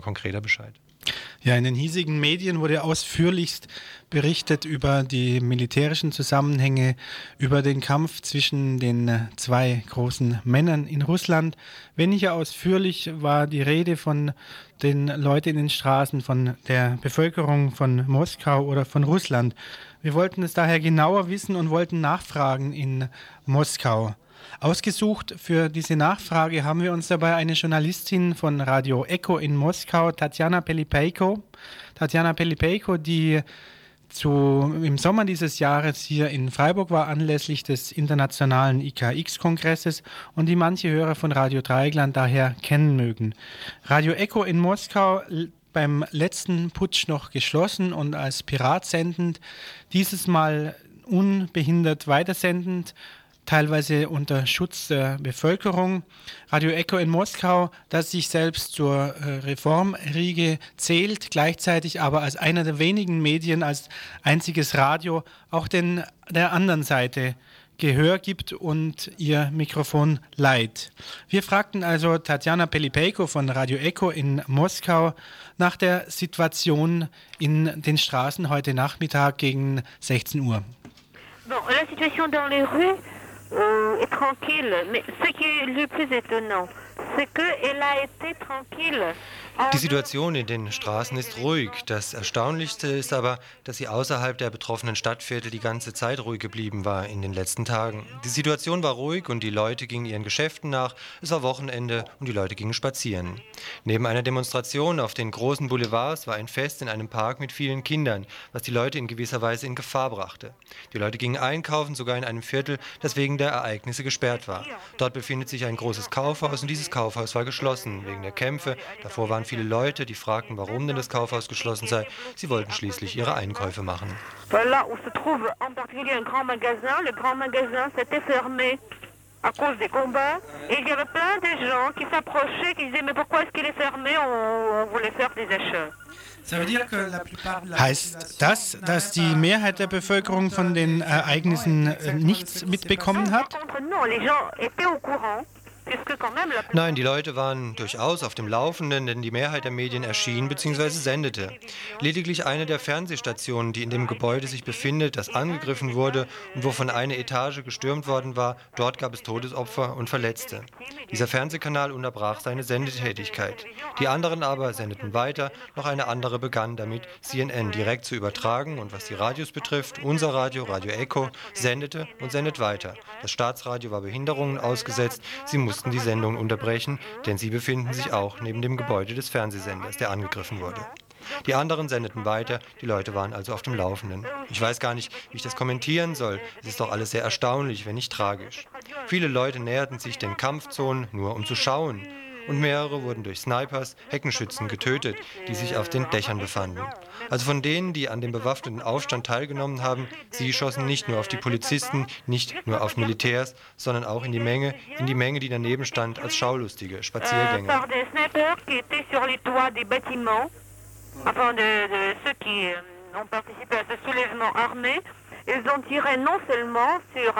konkreter Bescheid. Ja, in den hiesigen Medien wurde ausführlichst berichtet über die militärischen Zusammenhänge, über den Kampf zwischen den zwei großen Männern in Russland. Weniger ausführlich war die Rede von den Leuten in den Straßen, von der Bevölkerung von Moskau oder von Russland. Wir wollten es daher genauer wissen und wollten nachfragen in Moskau. Ausgesucht für diese Nachfrage haben wir uns dabei eine Journalistin von Radio Echo in Moskau, Tatjana Pelipejko. Tatjana Pelipejko, die im Sommer dieses Jahres hier in Freiburg war, anlässlich des internationalen IKX-Kongresses und die manche Hörer von Radio Dreieckland daher kennen mögen. Radio Echo in Moskau beim letzten Putsch noch geschlossen und als Pirat sendend, dieses Mal unbehindert weitersendend, teilweise unter Schutz der Bevölkerung. Radio Echo in Moskau, das sich selbst zur Reformriege zählt, gleichzeitig aber als einer der wenigen Medien, als einziges Radio auch der anderen Seite Gehör gibt und ihr Mikrofon leiht. Wir fragten also Tatjana Pelipejko von Radio Echo in Moskau nach der Situation in den Straßen heute Nachmittag gegen 16 Uhr. Bon, la situation dans les rues est tranquille, mais ce qui est le plus étonnant, c'est qu'elle a été tranquille. Die Situation in den Straßen ist ruhig. Das Erstaunlichste ist aber, dass sie außerhalb der betroffenen Stadtviertel die ganze Zeit ruhig geblieben war in den letzten Tagen. Die Situation war ruhig und die Leute gingen ihren Geschäften nach. Es war Wochenende und die Leute gingen spazieren. Neben einer Demonstration auf den großen Boulevards war ein Fest in einem Park mit vielen Kindern, was die Leute in gewisser Weise in Gefahr brachte. Die Leute gingen einkaufen, sogar in einem Viertel, das wegen der Ereignisse gesperrt war. Dort befindet sich ein großes Kaufhaus und dieses Kaufhaus war geschlossen wegen der Kämpfe. Davor waren viele Leute, die fragten, warum denn das Kaufhaus geschlossen sei. Sie wollten schließlich ihre Einkäufe machen. Là où se trouve en particulier un grand magasin, le grand magasin s'était fermé à cause des combats. Et il y avait plein de gens qui s'approchaient, qui disaient mais pourquoi est-ce qu'il est fermé, on voulait faire des achats. Heißt das, dass die Mehrheit der Bevölkerung von den Ereignissen nichts mitbekommen hat? Non, les gens étaient au courant. Nein, die Leute waren durchaus auf dem Laufenden, denn die Mehrheit der Medien erschien bzw. sendete. Lediglich eine der Fernsehstationen, die in dem Gebäude sich befindet, das angegriffen wurde und wovon eine Etage gestürmt worden war, dort gab es Todesopfer und Verletzte. Dieser Fernsehkanal unterbrach seine Sendetätigkeit. Die anderen aber sendeten weiter, noch eine andere begann damit, CNN direkt zu übertragen und was die Radios betrifft, unser Radio, Radio Echo, sendete und sendet weiter. Das Staatsradio war Behinderungen ausgesetzt, sie mussten die Sendung unterbrechen, denn sie befinden sich auch neben dem Gebäude des Fernsehsenders, der angegriffen wurde. Die anderen sendeten weiter, die Leute waren also auf dem Laufenden. Ich weiß gar nicht, wie ich das kommentieren soll. Es ist doch alles sehr erstaunlich, wenn nicht tragisch. Viele Leute näherten sich den Kampfzonen, nur um zu schauen. Und mehrere wurden durch Snipers, Heckenschützen getötet, die sich auf den Dächern befanden. Also von denen, die an dem bewaffneten Aufstand teilgenommen haben, sie schossen nicht nur auf die Polizisten, nicht nur auf Militärs, sondern auch in die Menge, die daneben stand als Schaulustige, Spaziergänger. Par des snipers qui étaient sur les toits des bâtiments, enfin de ceux qui ont participé à ce soulèvement armé, ils ont tiré non seulement sur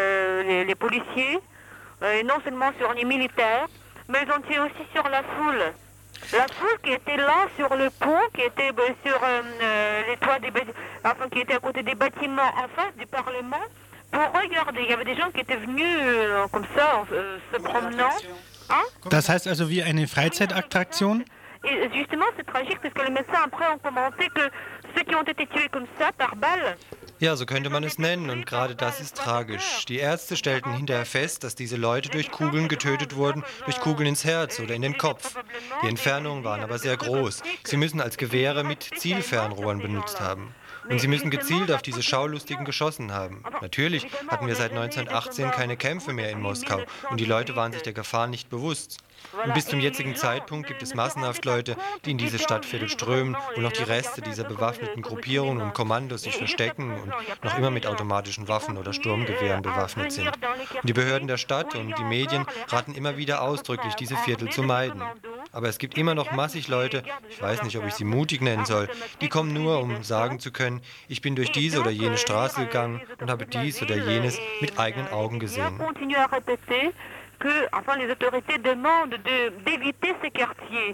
les policiers, et non seulement sur les militaires, mais ils ont tiré aussi sur la foule. La foule qui était là sur le pont, qui était sur les toits des enfin qui était à côté des bâtiments en face du Parlement, pour regarder. Il y avait des gens qui étaient venus comme ça, se promenant. Hein? Das heißt also wie eine Freizeitattraktion? Et justement, c'est tragique parce que les médecins après ont commenté que ceux qui ont été tués comme ça par balle. Ja, so könnte man es nennen und gerade das ist tragisch. Die Ärzte stellten hinterher fest, dass diese Leute durch Kugeln getötet wurden, durch Kugeln ins Herz oder in den Kopf. Die Entfernungen waren aber sehr groß. Sie müssen als Gewehre mit Zielfernrohren benutzt haben. Und sie müssen gezielt auf diese Schaulustigen geschossen haben. Natürlich hatten wir seit 1918 keine Kämpfe mehr in Moskau und die Leute waren sich der Gefahr nicht bewusst. Und bis zum jetzigen Zeitpunkt gibt es massenhaft Leute, die in diese Stadtviertel strömen, wo noch die Reste dieser bewaffneten Gruppierungen und Kommandos sich verstecken und noch immer mit automatischen Waffen oder Sturmgewehren bewaffnet sind. Und die Behörden der Stadt und die Medien raten immer wieder ausdrücklich, diese Viertel zu meiden. Aber es gibt immer noch massig Leute, ich weiß nicht, ob ich sie mutig nennen soll, die kommen nur, um sagen zu können, ich bin durch diese oder jene Straße gegangen und habe dies oder jenes mit eigenen Augen gesehen. Que, enfin, les autorités demandent d'éviter ces quartiers.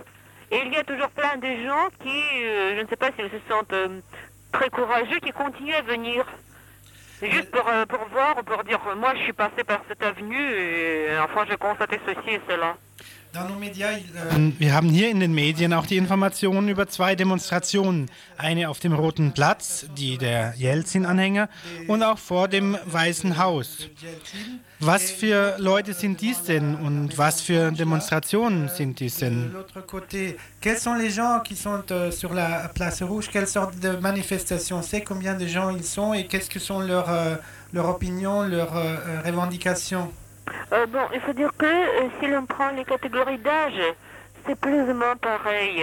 Et il y a toujours plein de gens qui, je ne sais pas s'ils se sentent très courageux, qui continuent à venir. Juste pour voir, pour dire, moi je suis passé par cette avenue et enfin j'ai constaté ceci et cela. Wir haben hier in den Medien auch die Informationen über 2 Demonstrationen. Eine auf dem Roten Platz, die der Jelzin-Anhänger, und auch vor dem Weißen Haus. Was für Leute sind dies denn und was für Demonstrationen sind dies denn? Quels sont les gens qui sont sur la place rouge? Quelle sorte de manifestation c'est? Combien de gens ils sont et qu'est-ce que sont leurs opinions, leurs revendications? Bon, il faut dire que si l'on prend les catégories d'âge, c'est plus ou moins pareil.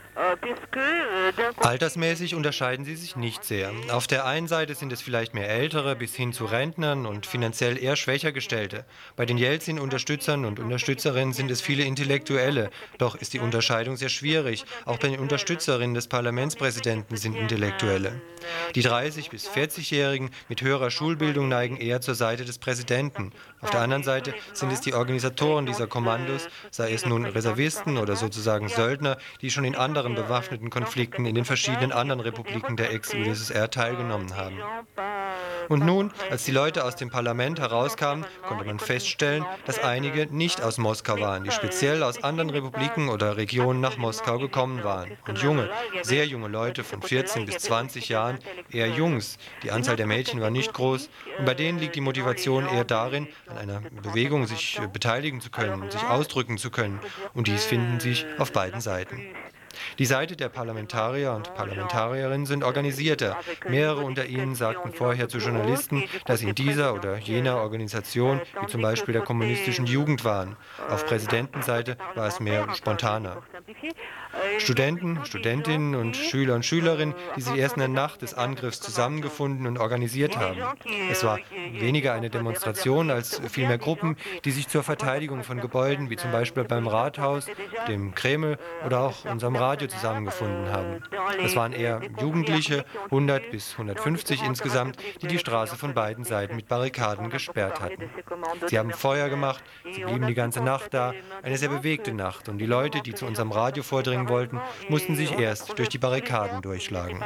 Altersmäßig unterscheiden sie sich nicht sehr. Auf der einen Seite sind es vielleicht mehr Ältere bis hin zu Rentnern und finanziell eher schwächer Gestellte. Bei den Jelzin-Unterstützern und Unterstützerinnen sind es viele Intellektuelle. Doch ist die Unterscheidung sehr schwierig. Auch bei den Unterstützerinnen des Parlamentspräsidenten sind Intellektuelle. Die 30- bis 40-Jährigen mit höherer Schulbildung neigen eher zur Seite des Präsidenten. Auf der anderen Seite sind es die Organisatoren dieser Kommandos, sei es nun Reservisten oder sozusagen Söldner, die schon in anderen bewaffneten Konflikten in den verschiedenen anderen Republiken der Ex-UdSSR teilgenommen haben. Und nun, als die Leute aus dem Parlament herauskamen, konnte man feststellen, dass einige nicht aus Moskau waren, die speziell aus anderen Republiken oder Regionen nach Moskau gekommen waren. Und junge, sehr junge Leute von 14 bis 20 Jahren, eher Jungs. Die Anzahl der Mädchen war nicht groß und bei denen liegt die Motivation eher darin, an einer Bewegung sich beteiligen zu können, sich ausdrücken zu können. Und dies finden sich auf beiden Seiten. Die Seite der Parlamentarier und Parlamentarierinnen sind organisierter. Mehrere unter ihnen sagten vorher zu Journalisten, dass sie in dieser oder jener Organisation, wie zum Beispiel der kommunistischen Jugend, waren. Auf Präsidentenseite war es mehr spontaner. Studenten, Studentinnen und Schüler und Schülerinnen, die sich erst in der Nacht des Angriffs zusammengefunden und organisiert haben. Es war weniger eine Demonstration als vielmehr Gruppen, die sich zur Verteidigung von Gebäuden, wie zum Beispiel beim Rathaus, dem Kreml oder auch unserem Radio zusammengefunden haben. Es waren eher Jugendliche, 100 bis 150 insgesamt, die die Straße von beiden Seiten mit Barrikaden gesperrt hatten. Sie haben Feuer gemacht, sie blieben die ganze Nacht da, eine sehr bewegte Nacht, und die Leute, die zu unserem Radio vordringen wollten, mussten sich erst durch die Barrikaden durchschlagen.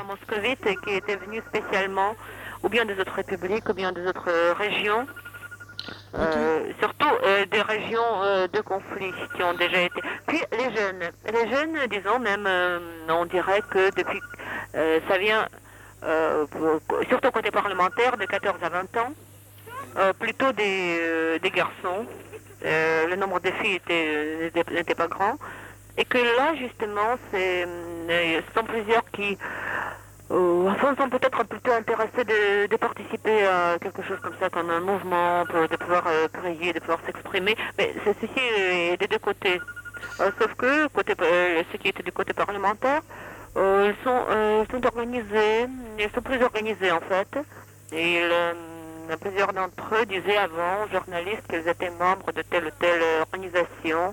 Surtout des régions de conflit qui ont déjà été. Puis les jeunes, disons même, on dirait que depuis, ça vient, surtout côté parlementaire, de 14 à 20 ans, plutôt des garçons. Le nombre de filles n'était pas grand. Et que là, justement, ce sont plusieurs qui sont peut-être plutôt intéressés de participer à quelque chose comme ça, comme un mouvement, de pouvoir prier, de pouvoir s'exprimer. Mais ceci est des deux côtés. Sauf que ce qui était du côté parlementaire, ils sont organisés, ils sont plus organisés en fait. Et plusieurs d'entre eux disaient avant aux journalistes qu'ils étaient membres de telle ou telle organisation.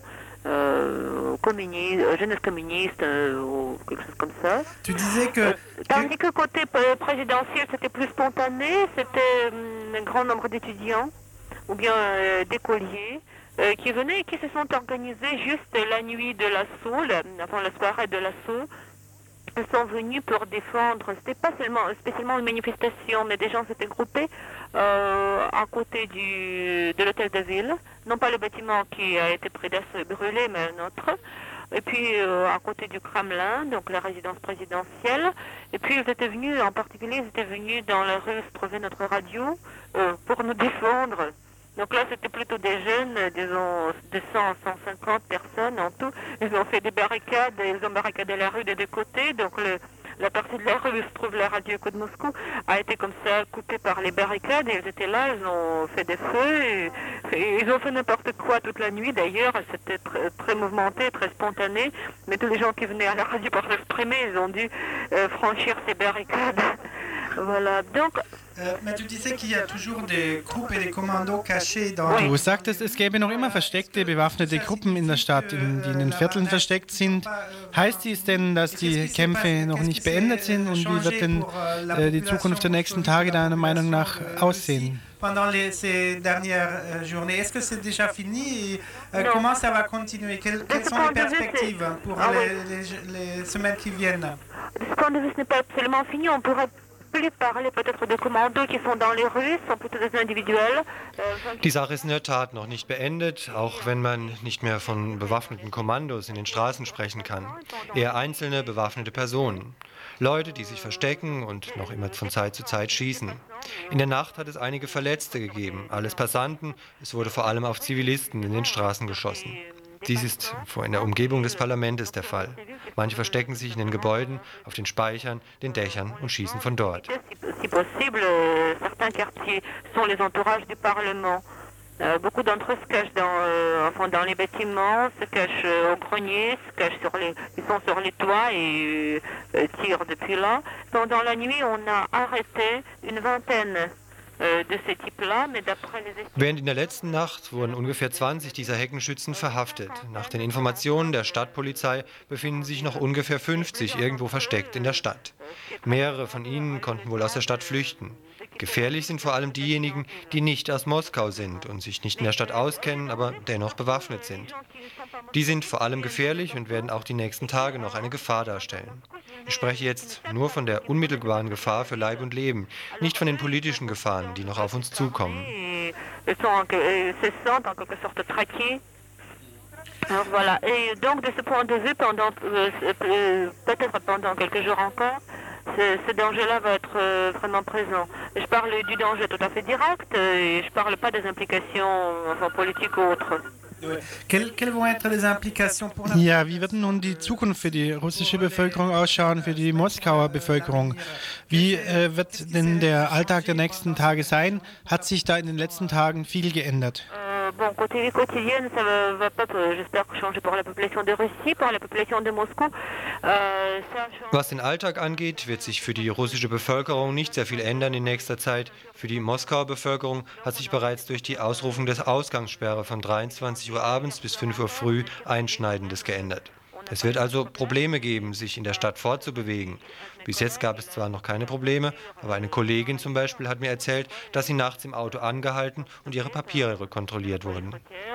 Jeunesse communiste ou quelque chose comme ça. Tu disais que... Tandis que côté présidentiel, c'était plus spontané, c'était un grand nombre d'étudiants ou bien d'écoliers qui venaient et qui se sont organisés juste la nuit de l'assaut, enfin la soirée de l'assaut. Ils sont venus pour défendre, c'était pas spécialement une manifestation, mais des gens s'étaient groupés à côté de l'hôtel de ville, non pas le bâtiment qui a été pris d'assaut et brûlé, mais un autre, et puis à côté du Kremlin, donc la résidence présidentielle, et puis ils étaient venus, en particulier, ils étaient venus dans la rue où se trouvait notre radio pour nous défendre. Donc là, c'était plutôt des jeunes, disons, de 100 à 150 personnes en tout. Ils ont fait des barricades, ils ont barricadé la rue des deux côtés. Donc la partie de la rue où se trouve la radio Écho de Moscou a été comme ça coupée par les barricades. Et ils étaient là, ils ont fait des feux, et ils ont fait n'importe quoi toute la nuit d'ailleurs. C'était très, très mouvementé, très spontané. Mais tous les gens qui venaient à la radio pour s'exprimer, ils ont dû franchir ces barricades. Voilà, donc Mais tu disais qu'il y a toujours des groupes et des commandos cachés dans... Du sagtest, es gäbe noch immer versteckte bewaffnete Gruppen in der Stadt, die in den Vierteln versteckt sind. Heißt dies denn, dass die Kämpfe noch nicht beendet sind und wie wird denn die Zukunft der nächsten Tage deiner Meinung nach aussehen? Pendant ces dernières journées, est-ce que c'est déjà fini et comment ça va continuer? Quelles sont les perspectives pour les semaines qui viennent? de ce point de vue, ce n'est pas absolument fini. On pourrait plus parler peut-être de commandos qui sont dans les rues, sont plutôt des individuels. Die Sache ist in der Tat noch nicht beendet, auch wenn man nicht mehr von bewaffneten Kommandos in den Straßen sprechen kann. Eher einzelne bewaffnete Personen. Leute, die sich verstecken und noch immer von Zeit zu Zeit schießen. In der Nacht hat es einige Verletzte gegeben, alles Passanten. Es wurde vor allem auf Zivilisten in den Straßen geschossen. Dies ist in der Umgebung des Parlaments der Fall. Manche verstecken sich in den Gebäuden, auf den Speichern, den Dächern und schießen von dort. Si possible, certains quartiers sont les entourages du Parlement. Beaucoup d'entre eux se cachent dans les bâtiments, se cachent au grenier, ils sont sur les toits et tirent depuis là. Pendant la nuit, on a arrêté une vingtaine de ces types-là, mais d'après les estimations... Während in der letzten Nacht wurden ungefähr 20 dieser Heckenschützen verhaftet. Nach den Informationen der Stadtpolizei befinden sich noch ungefähr 50 irgendwo versteckt in der Stadt. Mehrere von ihnen konnten wohl aus der Stadt flüchten. Gefährlich sind vor allem diejenigen, die nicht aus Moskau sind und sich nicht in der Stadt auskennen, aber dennoch bewaffnet sind. Die sind vor allem gefährlich und werden auch die nächsten Tage noch eine Gefahr darstellen. Ich spreche jetzt nur von der unmittelbaren Gefahr für Leib und Leben, nicht von den politischen Gefahren, die noch auf uns zukommen. Alors voilà, et donc de ce point de vue, peut-être pendant quelques jours encore, ce danger-là va être vraiment présent. Je parle du danger tout à fait direct et je ne parle pas des implications politiques ou autres. Quelles vont être les implications pour la... Ja, wie wird nun die Zukunft für die russische Bevölkerung ausschauen, für die Moskauer Bevölkerung? Wie wird denn der Alltag der nächsten Tage sein? Hat sich da in den letzten Tagen viel geändert? Bon, côté vie quotidienne, ça va pas, j'espère, changer pour la population de Russie, pour la population de Moscou. Was den Alltag angeht, wird sich für die russische Bevölkerung nicht sehr viel ändern in nächster Zeit. Für die Moskauer Bevölkerung hat sich bereits durch die Ausrufung des Ausgangssperre von 23 Uhr abends bis 5 Uhr früh Einschneidendes geändert. Es wird also Probleme geben, sich in der Stadt fortzubewegen. Bis jetzt gab es zwar noch keine Probleme, aber eine Kollegin zum Beispiel hat mir erzählt, dass sie nachts im Auto angehalten und ihre Papiere kontrolliert wurden.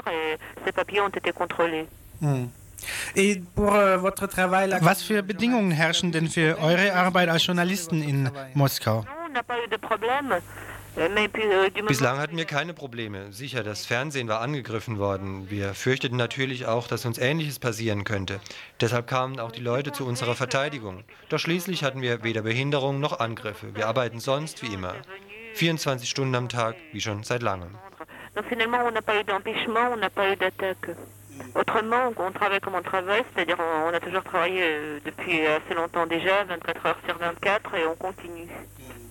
Was für Bedingungen herrschen denn für eure Arbeit als Journalisten in Moskau? Bislang hatten wir keine Probleme. Sicher, das Fernsehen war angegriffen worden. Wir fürchteten natürlich auch, dass uns Ähnliches passieren könnte. Deshalb kamen auch die Leute zu unserer Verteidigung. Doch schließlich hatten wir weder Behinderungen noch Angriffe. Wir arbeiten sonst wie immer. 24 Stunden am Tag, wie schon seit langem. Autrement, on travaille comme on travaille, c'est-à-dire on a toujours travaillé depuis assez longtemps déjà, 24 heures sur 24, et on continue.